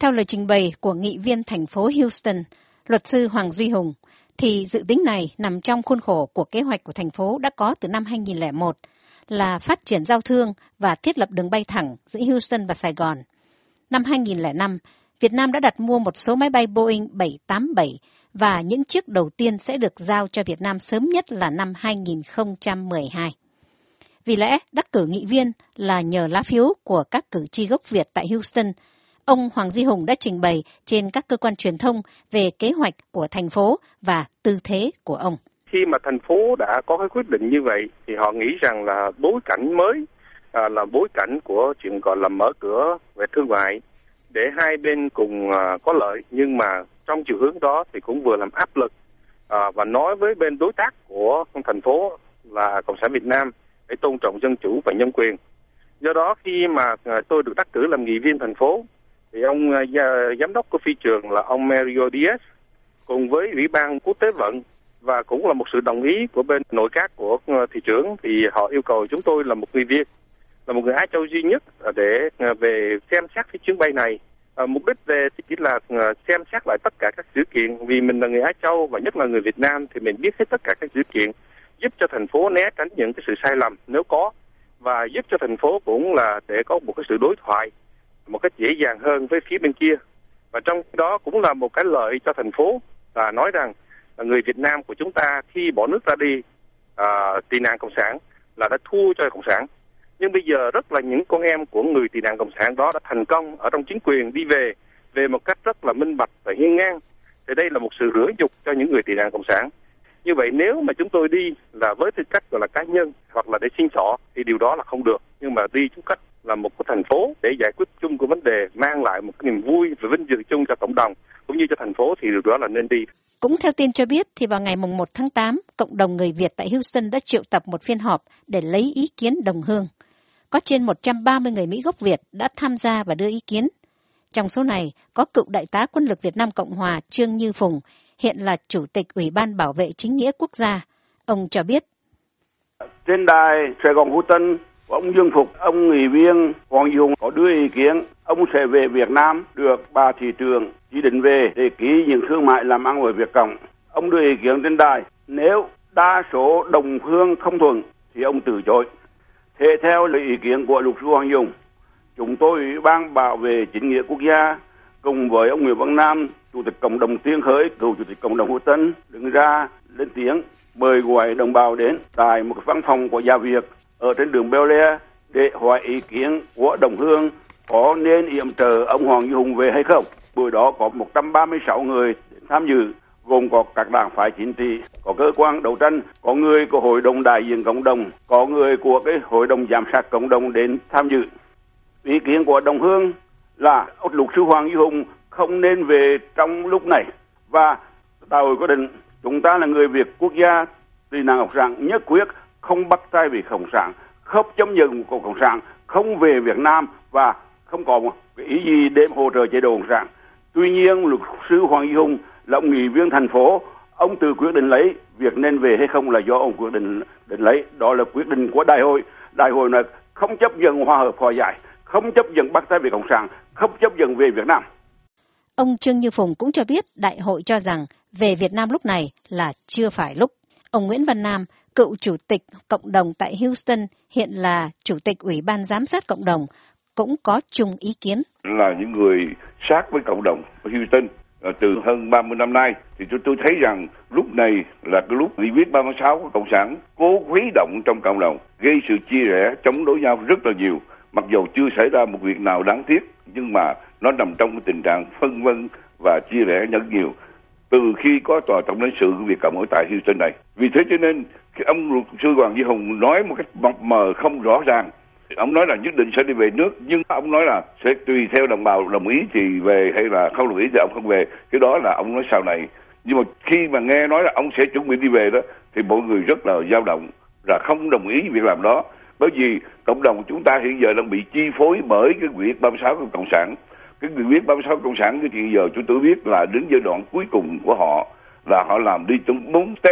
Theo lời trình bày của nghị viên thành phố Houston, luật sư Hoàng Duy Hùng, thì dự tính này nằm trong khuôn khổ của kế hoạch của thành phố đã có từ năm 2001 là phát triển giao thương và thiết lập đường bay thẳng giữa Houston và Sài Gòn. Năm 2005, Việt Nam đã đặt mua một số máy bay Boeing 787 và những chiếc đầu tiên sẽ được giao cho Việt Nam sớm nhất là năm 2012. Vì lẽ đắc cử nghị viên là nhờ lá phiếu của các cử tri gốc Việt tại Houston, ông Hoàng Duy Hùng đã trình bày trên các cơ quan truyền thông về kế hoạch của thành phố và tư thế của ông. Khi mà thành phố đã có cái quyết định như vậy thì họ nghĩ rằng là bối cảnh mới là bối cảnh của chuyện gọi là mở cửa về thương mại để hai bên cùng có lợi, nhưng mà trong chiều hướng đó thì cũng vừa làm áp lực và nói với bên đối tác của thành phố là Cộng sản Việt Nam để tôn trọng dân chủ và nhân quyền. Do đó khi mà tôi được đắc cử làm nghị viên thành phố thì ông giám đốc của phi trường là ông Mario Diaz cùng với Ủy ban Quốc tế vận và cũng là một sự đồng ý của bên nội các của thị trưởng thì họ yêu cầu chúng tôi là một người Việt, là một người Á Châu duy nhất để về xem xét cái chuyến bay này. Mục đích về thì chỉ là xem xét lại tất cả các sự kiện, vì mình là người Á Châu và nhất là người Việt Nam thì mình biết hết tất cả các sự kiện, giúp cho thành phố né tránh những cái sự sai lầm nếu có, và giúp cho thành phố cũng là để có một cái sự đối thoại một cách dễ dàng hơn với phía bên kia. Và trong đó cũng là một cái lợi cho thành phố là nói rằng là người Việt Nam của chúng ta khi bỏ nước ra đi tị nạn cộng sản là đã thua cho cộng sản. Nhưng bây giờ rất là những con em của người tị nạn cộng sản đó đã thành công ở trong chính quyền đi về một cách rất là minh bạch và hiên ngang. Thì đây là một sự rửa nhục cho những người tị nạn cộng sản. Như vậy nếu mà chúng tôi đi là với tư cách gọi là cá nhân hoặc là để xin xỏ thì điều đó là không được. Nhưng mà đi chung cách là một cái thành phố để giải quyết chung của vấn đề, mang lại một cái niềm vui và vinh dự chung cho cộng đồng cũng như cho thành phố thì điều đó là nên đi. Cũng theo tin cho biết thì vào ngày 1 tháng 8, cộng đồng người Việt tại Houston đã triệu tập một phiên họp để lấy ý kiến đồng hương. Có trên 130 người Mỹ gốc Việt đã tham gia và đưa ý kiến. Trong số này có cựu đại tá quân lực Việt Nam Cộng Hòa Trương Như Phùng, hiện là Chủ tịch Ủy ban Bảo vệ Chính nghĩa Quốc gia. Ông cho biết. Trên đài Sài Gòn Houston, ông Dương Phục, ông nghị viên Hoàng Duy Hùng có đưa ý kiến ông sẽ về Việt Nam được bà thị trưởng chỉ định về để ký những thương mại làm ăn với Việt Cộng. Ông đưa ý kiến trên đài, nếu đa số đồng hương không thuận thì ông từ chối. Thế theo lời ý kiến của luật sư Hoàng Duy Hùng, chúng tôi Ủy ban Bảo vệ Chính nghĩa Quốc gia cùng với ông Nguyễn Văn Nam, Chủ tịch Cộng đồng Tiên Khởi, cựu Chủ tịch Cộng đồng Houston đứng ra lên tiếng mời gọi đồng bào đến tại một văn phòng của Gia Việt ở trên đường Bel Air để hỏi ý kiến của đồng hương có nên yểm trợ ông Hoàng Duy Hùng về hay không. Buổi đó có 136 người tham dự, gồm có các đảng phái chính trị, có cơ quan đấu tranh, có người của Hội đồng đại diện cộng đồng, có người của cái Hội đồng giám sát cộng đồng đến tham dự. Ý kiến của đồng hương là luật sư Hoàng Duy Hùng không nên về trong lúc này, và tại hội quyết định chúng ta là người Việt quốc gia tị nạn cộng sản nhất quyết không bắt tay vì cộng sản, không chấp nhận của cộng sản, không về Việt Nam và không có một cái ý gì để hỗ trợ chế độ cộng sản. Tuy nhiên luật sư Hoàng Duy Hùng là ông nghị viên thành phố, ông tự quyết định lấy việc nên về hay không là do ông quyết định lấy, đó là quyết định của đại hội. Đại hội này không chấp nhận hòa hợp hòa giải, không chấp nhận bắt tay về cộng sản, không chấp nhận về Việt Nam. Ông Trương Như Phùng cũng cho biết đại hội cho rằng về Việt Nam lúc này là chưa phải lúc. Ông Nguyễn Văn Nam, cựu Chủ tịch Cộng đồng tại Houston, hiện là Chủ tịch Ủy ban Giám sát Cộng đồng, cũng có chung ý kiến. Là những người sát với cộng đồng ở Houston từ hơn 30 năm nay, thì tôi thấy rằng lúc này là cái lúc nghị quyết 36 của Cộng sản cố khuấy động trong cộng đồng, gây sự chia rẽ, chống đối nhau rất là nhiều. Mặc dù chưa xảy ra một việc nào đáng tiếc, nhưng mà nó nằm trong cái tình trạng phân vân và chia rẽ rất nhiều từ khi có tòa tổng lãnh sự của Việt Cộng ở tại Houston này. Vì thế cho nên ông luật sư Hoàng Duy Hùng nói một cách mập mờ không rõ ràng. Ông nói là nhất định sẽ đi về nước, nhưng ông nói là sẽ tùy theo đồng bào đồng ý thì về, hay là không đồng ý thì ông không về. Cái đó là ông nói sau này. Nhưng mà khi mà nghe nói là ông sẽ chuẩn bị đi về đó thì mọi người rất là dao động, là không đồng ý việc làm đó. Bởi vì cộng đồng của chúng ta hiện giờ đang bị chi phối bởi cái nghị quyết 36 của Cộng sản. Cái nghị quyết 36 Cộng sản thì hiện giờ chúng tôi biết là đến giai đoạn cuối cùng của họ, là họ làm đi trong 4 step.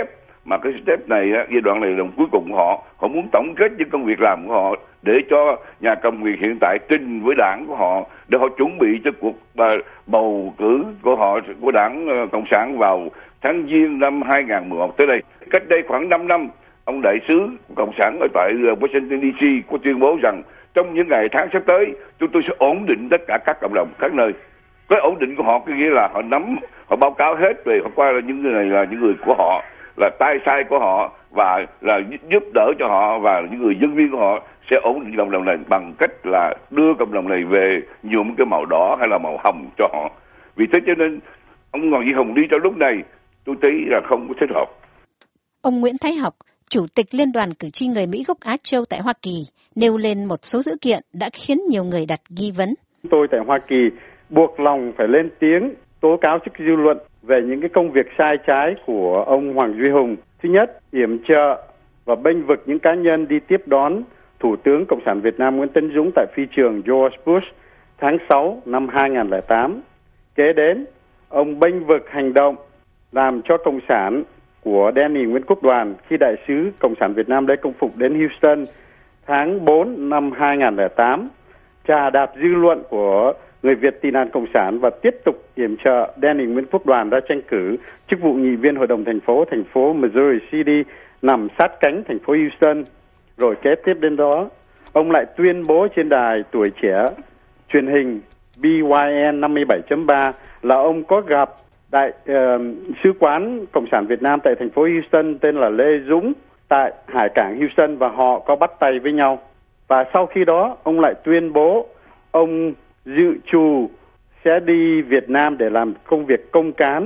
mà cái step này giai đoạn này là cuối cùng họ muốn tổng kết những công việc làm của họ để cho nhà cầm quyền hiện tại trình với đảng của họ để họ chuẩn bị cho cuộc bầu cử của họ, của đảng Cộng sản vào tháng Giêng năm 2011 tới đây. Cách đây khoảng 5 năm, ông đại sứ Cộng sản ở tại Washington DC có tuyên bố rằng trong những ngày tháng sắp tới chúng tôi sẽ ổn định tất cả các cộng đồng các nơi. Cái ổn định của họ có nghĩa là họ nắm, họ báo cáo hết về họ coi là những người này là những người của họ, là tay sai của họ và là giúp đỡ cho họ, và những người dân viên của họ sẽ ổn định cộng đồng này bằng cách là đưa cộng đồng này về nhuộm cái màu đỏ hay là màu hồng cho họ. Vì thế cho nên ông Hoàng Duy Hùng đi trong lúc này tôi thấy là không có thích hợp. Ông Nguyễn Thái Học, Chủ tịch Liên đoàn Cử tri người Mỹ gốc Á Châu tại Hoa Kỳ, nêu lên một số dữ kiện đã khiến nhiều người đặt nghi vấn. Tôi tại Hoa Kỳ buộc lòng phải lên tiếng tố cáo trước dư luận về những cái công việc sai trái của ông Hoàng Duy Hùng. Thứ nhất, yểm trợ và bênh vực những cá nhân đi tiếp đón Thủ tướng Cộng sản Việt Nam Nguyễn Tấn Dũng tại phi trường George Bush tháng 6 năm 2008. Kế đến, ông bênh vực hành động làm cho Cộng sản của Danny Nguyễn Quốc Đoàn khi đại sứ Cộng sản Việt Nam Lê Công Phục đến Houston tháng 4 năm 2008, trà đạp dư luận của người Việt tị nạn Cộng sản và tiếp tục yểm trợ Danny Nguyễn Quốc Đoàn ra tranh cử chức vụ nghị viên Hội đồng thành phố Missouri City nằm sát cánh thành phố Houston. Rồi kế tiếp đến đó, ông lại tuyên bố trên đài Tuổi Trẻ truyền hình BYN 57.3 là ông có gặp đại sứ quán Cộng sản Việt Nam tại thành phố Houston tên là Lê Dũng tại hải cảng Houston và họ có bắt tay với nhau. Và sau khi đó, ông lại tuyên bố ông dự trù sẽ đi Việt Nam để làm công việc công cán,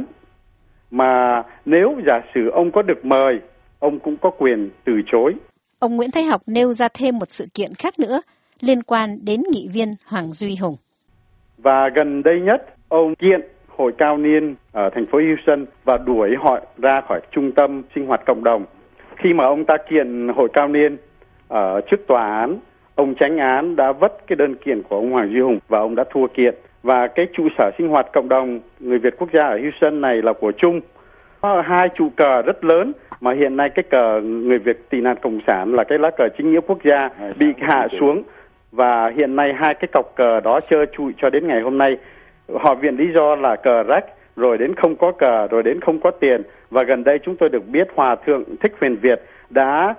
mà nếu giả sử ông có được mời, ông cũng có quyền từ chối. Ông Nguyễn Thái Học nêu ra thêm một sự kiện khác nữa liên quan đến nghị viên Hoàng Duy Hùng. Và gần đây nhất, ông kiện Hội cao niên ở thành phố Houston và đuổi họ ra khỏi trung tâm sinh hoạt cộng đồng. Khi mà ông ta kiện Hội cao niên ở trước tòa án, ông chánh án đã vất cái đơn kiện của ông Hoàng Duy Hùng và ông đã thua kiện. Và cái trụ sở sinh hoạt cộng đồng người Việt quốc gia ở Houston này là của Trung. Có 2 trụ cờ rất lớn mà hiện nay cái cờ người Việt tị nạn Cộng sản là cái lá cờ chính nghĩa quốc gia bị hạ xuống. Và hiện nay 2 cái cọc cờ đó trơ trụi cho đến ngày hôm nay. Họ viện lý do là cờ rách, rồi đến không có cờ, rồi đến không có tiền. Và gần đây chúng tôi được biết Hòa thượng Thích Huyền Việt đã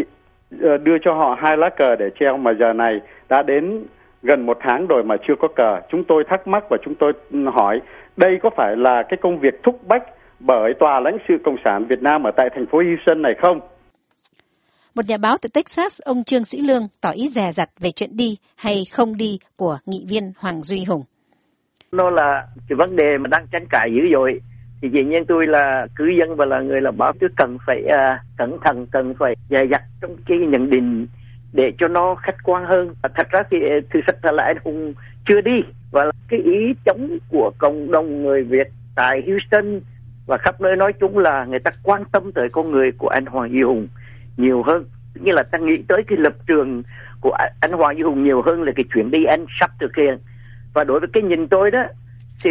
đưa cho họ 2 lá cờ để treo, mà giờ này đã đến gần 1 tháng rồi mà chưa có cờ. Chúng tôi thắc mắc và chúng tôi hỏi đây có phải là cái công việc thúc bách bởi Tòa lãnh sự Cộng sản Việt Nam ở tại thành phố Houston này không? Một nhà báo từ Texas, ông Trương Sĩ Lương tỏ ý dè dặt về chuyện đi hay không đi của nghị viên Hoàng Duy Hùng. Nó là cái vấn đề mà đang tranh cãi dữ dội. Thì dĩ nhiên tôi là cư dân và là người làm báo, tôi cần phải cẩn thận, cần phải dè dặt trong cái nhận định để cho nó khách quan hơn. Thật ra thì thực sự là anh Hùng chưa đi, và cái ý chống của cộng đồng người Việt tại Houston và khắp nơi nói chung là người ta quan tâm tới con người của anh Hoàng Duy Hùng nhiều hơn. Như là ta nghĩ tới cái lập trường của anh Hoàng Duy Hùng nhiều hơn là cái chuyến đi anh sắp thực hiện. Và đối với cái nhìn tôi đó thì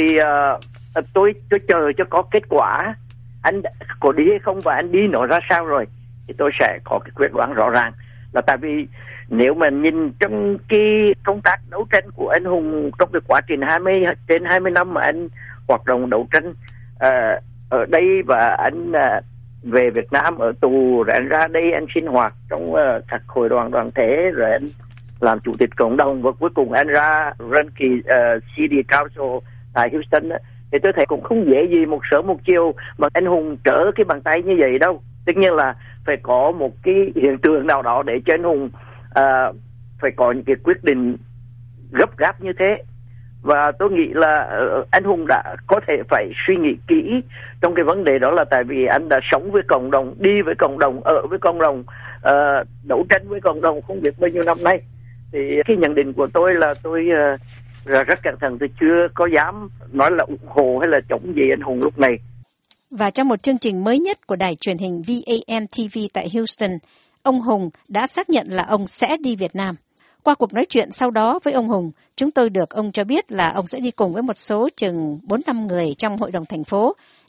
tôi chờ cho có kết quả anh có đi hay không và anh đi nó ra sao rồi thì tôi sẽ có cái quyết đoán rõ ràng. Là tại vì nếu mà nhìn trong cái công tác đấu tranh của anh Hùng trong cái quá trình trên 20 năm mà anh hoạt động đấu tranh ở đây, và anh về Việt Nam ở tù, rồi anh ra đây anh sinh hoạt trong các hội đoàn thể, rồi anh làm chủ tịch cộng đồng, và cuối cùng anh ra run kỳ City Council tại Houston đó. Thì tôi thấy cũng không dễ gì một sớm một chiều mà anh Hùng trở cái bàn tay như vậy đâu. Tất nhiên là phải có một cái hiện tượng nào đó để cho anh Hùng phải có những cái quyết định gấp gáp như thế. Và tôi nghĩ là anh Hùng đã có thể phải suy nghĩ kỹ trong cái vấn đề đó, là tại vì anh đã sống với cộng đồng, đi với cộng đồng, ở với cộng đồng, đấu tranh với cộng đồng không biết bao nhiêu năm nay. Thì cái nhận định của tôi là tôi rất cẩn thận, tôi chưa có dám nói là ủng hộ hay là chống gì anh Hùng lúc này. Và trong một chương trình mới nhất của đài truyền hình VAN-TV tại Houston, ông Hùng đã xác nhận là ông sẽ đi Việt Nam. Qua cuộc nói chuyện sau đó với ông Hùng, chúng tôi được ông cho biết là ông sẽ đi cùng với một số chừng 4-5 người trong hội đồng thành phố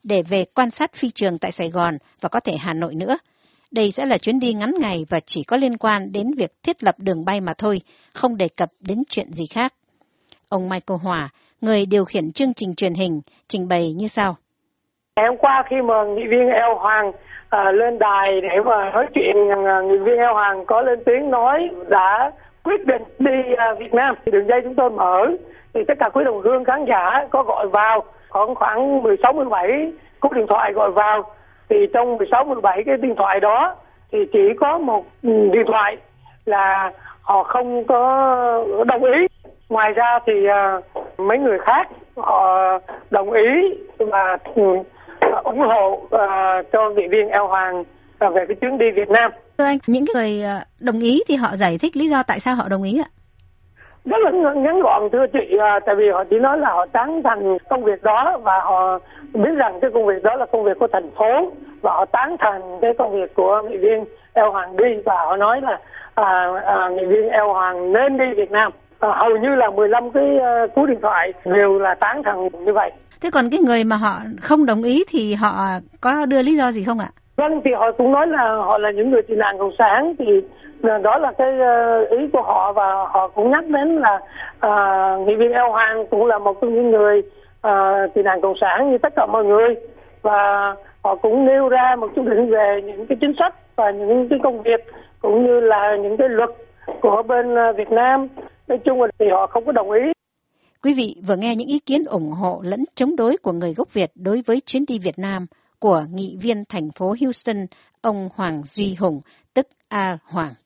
để về quan sát phi trường tại Sài Gòn và có thể Hà Nội nữa. Đây sẽ là chuyến đi ngắn ngày và chỉ có liên quan đến việc thiết lập đường bay mà thôi, không đề cập đến chuyện gì khác. Ông Michael Hòa, người điều khiển chương trình truyền hình, trình bày như sau. Ngày hôm qua khi mà nghị viên Eo Hoàng lên đài để mà nói chuyện, nghị viên Eo Hoàng có lên tiếng nói đã quyết định đi Việt Nam. Thì đường dây chúng tôi mở, thì tất cả quý đồng hương khán giả có gọi vào, khoảng 16-17 cú điện thoại gọi vào. Thì trong 16-17 cái điện thoại đó thì chỉ có một điện thoại là họ không có đồng ý. Ngoài ra thì mấy người khác họ đồng ý và ủng hộ cho nghị viên Eo Hoàng về cái chuyến đi Việt Nam. Thưa anh, những người đồng ý thì họ giải thích lý do tại sao họ đồng ý ạ? Rất là ngắn gọn thưa chị, tại vì họ chỉ nói là họ tán thành công việc đó và họ biết rằng cái công việc đó là công việc của thành phố và họ tán thành cái công việc của nghị viên Eo Hoàng đi, và họ nói là nghị viên Eo Hoàng nên đi Việt Nam. Hầu như là 15 cái cú điện thoại đều là tán thành như vậy. Thế còn cái người mà họ không đồng ý thì họ có đưa lý do gì không ạ? Vâng, thì họ cũng nói là họ là những người tị nạn cộng sản, thì đó là cái ý của họ, và họ cũng nhắc đến là nghị viên Eo Hoàng cũng là một trong những người tị nạn cộng sản như tất cả mọi người, và họ cũng nêu ra một chút định về những cái chính sách và những cái công việc cũng như là những cái luật của bên Việt Nam. Nói chung là thì họ không có đồng ý. Quý vị vừa nghe những ý kiến ủng hộ lẫn chống đối của người gốc Việt đối với chuyến đi Việt Nam của nghị viên thành phố Houston, ông Hoàng Duy Hùng, tức A. Hoàng.